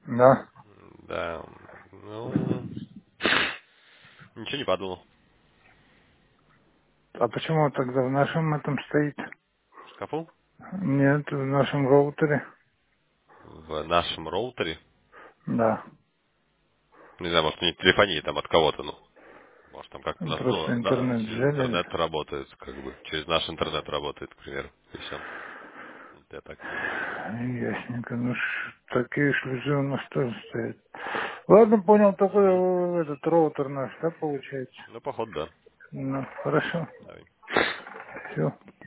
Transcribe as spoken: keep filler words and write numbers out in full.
Да. Да. Ну, ничего не подумал. А почему тогда в нашем этом стоит? В шкафу? Нет, в нашем роутере. В нашем роутере. Да. Не знаю, может, не телефонии там от кого-то, ну. Может, там как-то, на- Просто ну, да, интернет через взяли. интернет работает, как бы. Через наш интернет работает, к примеру. И все. Вот я так думаю. Ясненько. Ну, ш- такие шлюзы у нас тоже стоят. Ладно, понял, только Угу. э, этот роутер наш, да, получается? Ну, походу, да. Ну, хорошо. Давай. Все.